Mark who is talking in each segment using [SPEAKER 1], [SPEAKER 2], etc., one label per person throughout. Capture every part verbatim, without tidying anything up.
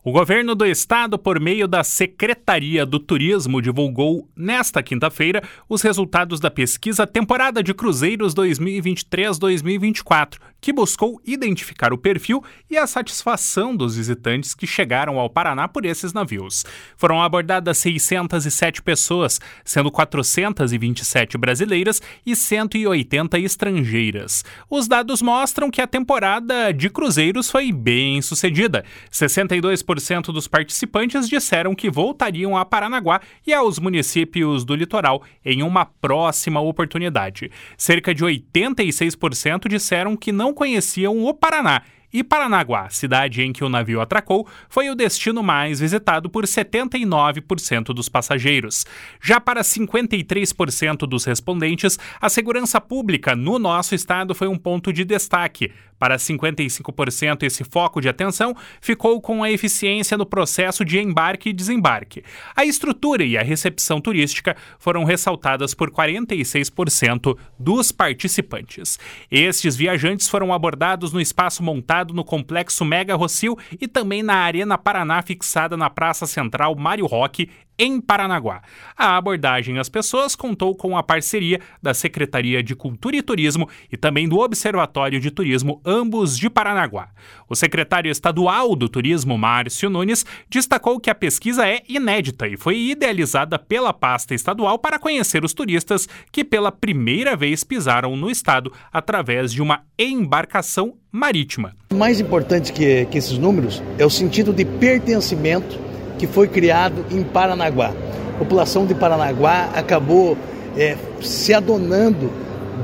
[SPEAKER 1] O governo do estado, por meio da Secretaria do Turismo, divulgou nesta quinta-feira os resultados da pesquisa Temporada de Cruzeiros dois mil e vinte e três a dois mil e vinte e quatro, que buscou identificar o perfil e a satisfação dos visitantes que chegaram ao Paraná por esses navios. Foram abordadas seiscentas e sete pessoas, sendo quatrocentas e vinte e sete brasileiras e cento e oitenta estrangeiras. Os dados mostram que a temporada de cruzeiros foi bem sucedida. sessenta e dois por cento dos participantes disseram que voltariam a Paranaguá e aos municípios do litoral em uma próxima oportunidade. Cerca de oitenta e seis por cento disseram que não conheciam o Paraná. E Paranaguá, cidade em que o navio atracou, foi o destino mais visitado por setenta e nove por cento dos passageiros. Já para cinquenta e três por cento dos respondentes, a segurança pública no nosso estado foi um ponto de destaque. Para cinquenta e cinco por cento, esse foco de atenção ficou com a eficiência no processo de embarque e desembarque. A estrutura e a recepção turística foram ressaltadas por quarenta e seis por cento dos participantes. Estes viajantes foram abordados no espaço montado no Complexo Mega Rossio e também na Arena Paraná, fixada na Praça Central Mário Roque, em Paranaguá. A abordagem às pessoas contou com a parceria da Secretaria de Cultura e Turismo e também do Observatório de Turismo, ambos de Paranaguá. O secretário estadual do Turismo, Márcio Nunes, destacou que a pesquisa é inédita e foi idealizada pela pasta estadual para conhecer os turistas que pela primeira vez pisaram no estado através de uma embarcação marítima.
[SPEAKER 2] O mais importante que, que esses números é o sentido de pertencimento que foi criado em Paranaguá. A população de Paranaguá acabou é, se adonando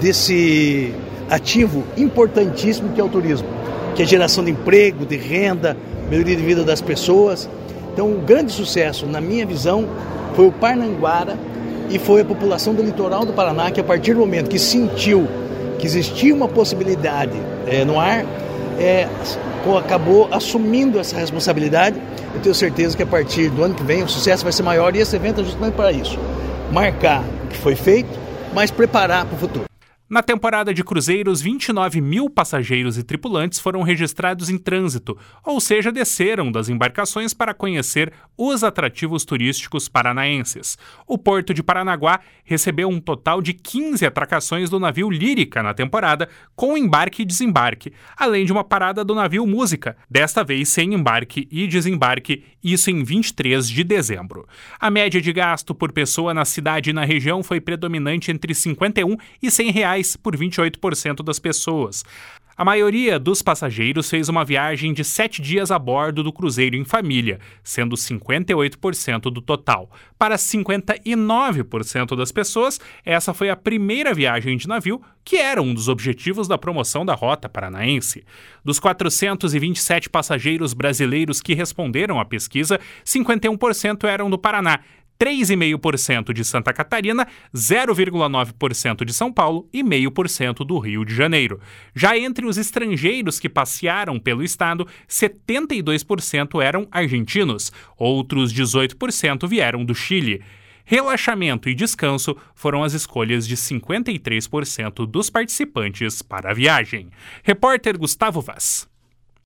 [SPEAKER 2] desse ativo importantíssimo que é o turismo, que é a geração de emprego, de renda, melhoria de vida das pessoas. Então, um grande sucesso, na minha visão, foi o Parnanguara e foi a população do litoral do Paraná que, a partir do momento que sentiu que existia uma possibilidade é, no ar, é, acabou assumindo essa responsabilidade. Eu tenho certeza que a partir do ano que vem o sucesso vai ser maior e esse evento é justamente para isso. Marcar o que foi feito, mas preparar para o futuro.
[SPEAKER 1] Na temporada de cruzeiros, vinte e nove mil passageiros e tripulantes foram registrados em trânsito, ou seja, desceram das embarcações para conhecer os atrativos turísticos paranaenses. O Porto de Paranaguá recebeu um total de quinze atracações do navio Lírica na temporada, com embarque e desembarque, além de uma parada do navio Música, desta vez sem embarque e desembarque, isso em vinte e três de dezembro. A média de gasto por pessoa na cidade e na região foi predominante entre cinquenta e um e cem reais por vinte e oito por cento das pessoas. A maioria dos passageiros fez uma viagem de sete dias a bordo do cruzeiro em família, sendo cinquenta e oito por cento do total. Para cinquenta e nove por cento das pessoas, essa foi a primeira viagem de navio, que era um dos objetivos da promoção da rota paranaense. Dos quatrocentos e vinte e sete passageiros brasileiros que responderam à pesquisa, cinquenta e um por cento eram do Paraná, três vírgula cinco por cento de Santa Catarina, zero vírgula nove por cento de São Paulo e zero vírgula cinco por cento do Rio de Janeiro. Já entre os estrangeiros que passearam pelo estado, setenta e dois por cento eram argentinos, outros dezoito por cento vieram do Chile. Relaxamento e descanso foram as escolhas de cinquenta e três por cento dos participantes para a viagem. Repórter Gustavo Vaz.